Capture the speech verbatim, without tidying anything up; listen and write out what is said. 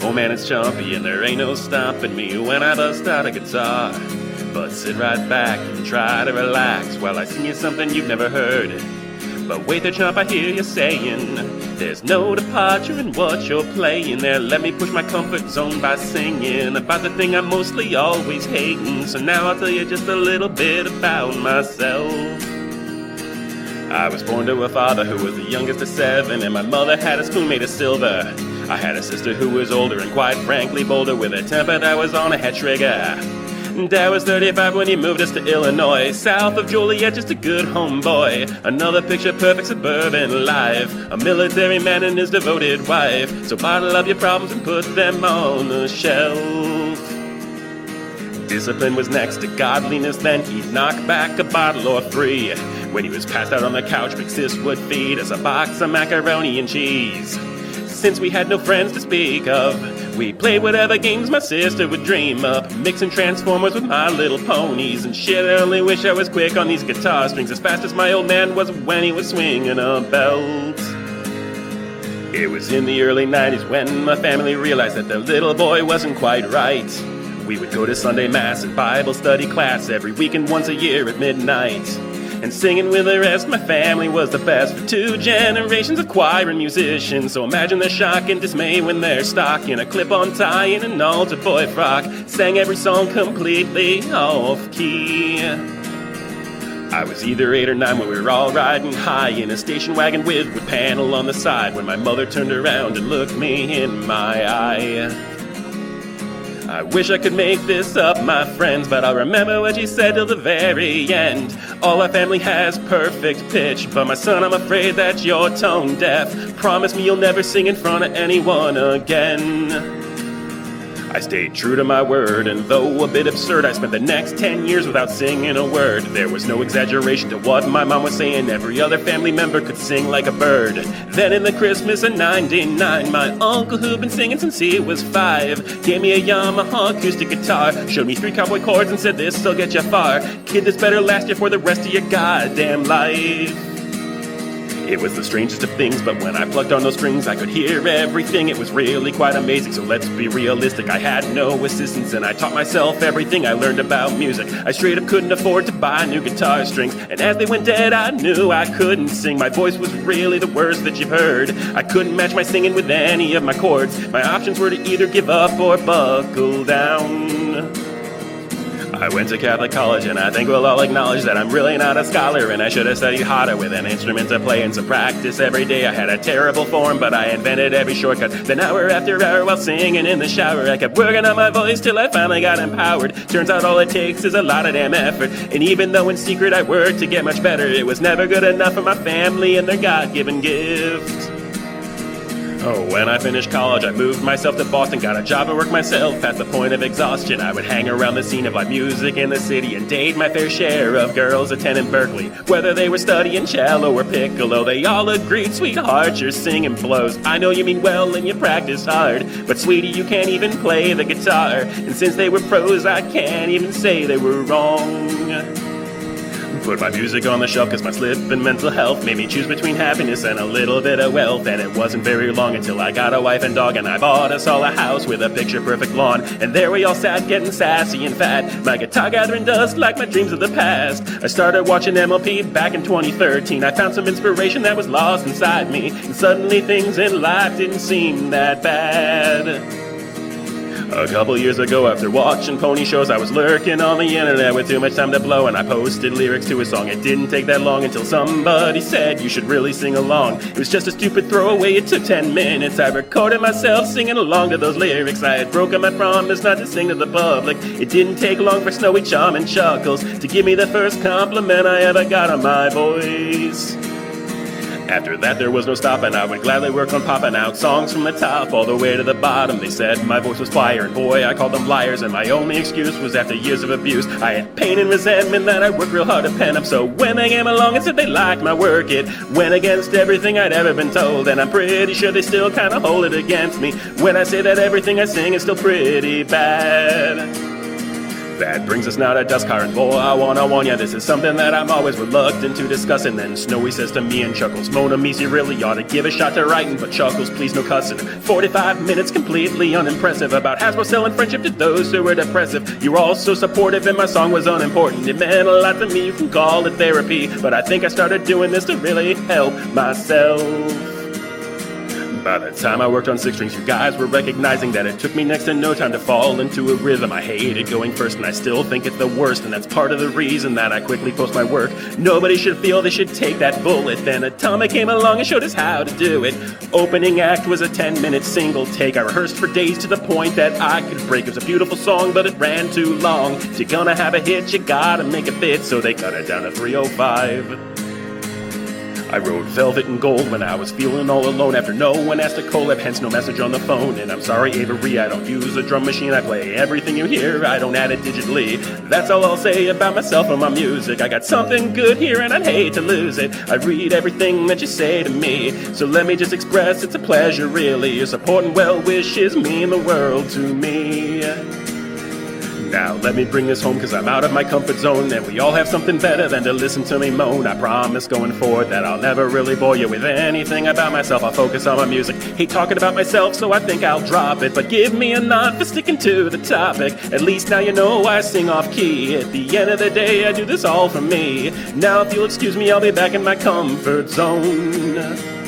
Oh man, it's jumpy and there ain't no stopping me when I bust out a guitar. But sit right back and try to relax while I sing you something you've never heard. But wait there, chump, I hear you saying there's no departure in what you're playing there. Let me push my comfort zone by singing about the thing I'm mostly always hating. So now I'll tell you just a little bit about myself. I was born to a father who was the youngest of seven, and my mother had a spoon made of silver. I had a sister who was older and quite frankly bolder, with a temper that was on a head trigger. Dad was thirty-five when he moved us to Illinois, south of Joliet, just a good homeboy. Another picture-perfect suburban life, a military man and his devoted wife. So bottle up your problems and put them on the shelf. Discipline was next to godliness, then he'd knock back a bottle or three. When he was passed out on the couch, big sis would feed us a box of macaroni and cheese. Since we had no friends to speak of, we played whatever games my sister would dream up, mixing Transformers with My Little Ponies and shit. I only wish I was quick on these guitar strings, as fast as my old man was when he was swinging a belt. It was in the early nineties when my family realized that their little boy wasn't quite right. We would go to Sunday Mass and Bible study class every weekend once a year at midnight. And singing with the rest, my family was the best for two generations of choir and musicians. So imagine the shock and dismay when they're stuck in a clip-on tie in an altar boy frock, sang every song completely off-key. I was either eight or nine when we were all riding high in a station wagon with wood panel on the side, when my mother turned around and looked me in my eye. I wish I could make this up, my friends, but I'll remember what she said till the very end. All our family has perfect pitch, but my son, I'm afraid that you're tone deaf. Promise me you'll never sing in front of anyone again. I stayed true to my word, and though a bit absurd, I spent the next ten years without singing a word. There was no exaggeration to what my mom was saying. Every other family member could sing like a bird. Then in the Christmas of ninety-nine, my uncle, who'd been singing since he was five, gave me a Yamaha acoustic guitar, showed me three cowboy chords and said, this'll get you far. Kid, this better last you for the rest of your goddamn life. It was the strangest of things, but when I plucked on those strings, I could hear everything. It was really quite amazing, so let's be realistic. I had no assistance, and I taught myself everything I learned about music. I straight up couldn't afford to buy new guitar strings, and as they went dead, I knew I couldn't sing. My voice was really the worst that you've heard. I couldn't match my singing with any of my chords. My options were to either give up or buckle down. I went to Catholic college, and I think we'll all acknowledge that I'm really not a scholar, and I should have studied harder with an instrument to play and some practice every day. I had a terrible form, but I invented every shortcut. Then hour after hour while singing in the shower, I kept working on my voice till I finally got empowered. Turns out all it takes is a lot of damn effort, and even though in secret I worked to get much better, it was never good enough for my family and their God-given gift. Oh, when I finished college, I moved myself to Boston, got a job and worked myself past the point of exhaustion. I would hang around the scene of live music in the city and date my fair share of girls attending Berkeley. Whether they were studying cello or piccolo, they all agreed, sweetheart, your singing blows. I know you mean well and you practice hard, but sweetie, you can't even play the guitar. And since they were pros, I can't even say they were wrong. Put my music on the shelf cause my slip in mental health made me choose between happiness and a little bit of wealth. And it wasn't very long until I got a wife and dog, and I bought us all a house with a picture-perfect lawn. And there we all sat getting sassy and fat, my guitar gathering dust like my dreams of the past. I started watching M L P back in twenty thirteen. I found some inspiration that was lost inside me, and suddenly things in life didn't seem that bad. A couple years ago, after watching pony shows, I was lurking on the internet with too much time to blow, and I posted lyrics to a song. It didn't take that long until somebody said you should really sing along. It was just a stupid throwaway, it took ten minutes. I recorded myself singing along to those lyrics. I had broken my promise not to sing to the public. It didn't take long for Snowy Charm and Chuckles to give me the first compliment I ever got on my voice. After that, there was no stopping. I would gladly work on popping out songs from the top all the way to the bottom. They said my voice was fire, and boy, I called them liars. And my only excuse was after years of abuse, I had pain and resentment that I worked real hard to pen up. So when they came along and said they liked my work, it went against everything I'd ever been told. And I'm pretty sure they still kind of hold it against me when I say that everything I sing is still pretty bad. That brings us now to Dustcar, and boy, I wanna warn ya, this is something that I'm always reluctant to discuss. And then Snowy says to me and chuckles, Mona Meese, you really ought to give a shot to writing, but chuckles, please no cussing. forty-five minutes completely unimpressive about Hasbro selling friendship to those who were depressive. You were all so supportive and my song was unimportant. It meant a lot to me, you can call it therapy, but I think I started doing this to really help myself. By the time I worked on Six Strings, you guys were recognizing that it took me next to no time to fall into a rhythm. I hated going first, and I still think it's the worst, and that's part of the reason that I quickly post my work. Nobody should feel they should take that bullet. Then Atomic came along and showed us how to do it. Opening act was a ten-minute single take. I rehearsed for days to the point that I could break. It was a beautiful song, but it ran too long. If you're gonna have a hit, you gotta make it fit, so they cut it down to three oh five. I wrote Velvet and Gold when I was feeling all alone after no one asked to collab, hence no message on the phone. And I'm sorry, Avery, I don't use a drum machine, I play everything you hear, I don't add it digitally. That's all I'll say about myself and my music. I got something good here and I'd hate to lose it. I read everything that you say to me, so let me just express it's a pleasure really. Your support and well wishes mean the world to me. Now let me bring this home, cause I'm out of my comfort zone, and we all have something better than to listen to me moan. I promise going forward that I'll never really bore you with anything about myself. I'll focus on my music. Hate talking about myself, so I think I'll drop it, but give me a nod for sticking to the topic. At least now you know I sing off key. At the end of the day, I do this all for me. Now if you'll excuse me, I'll be back in my comfort zone.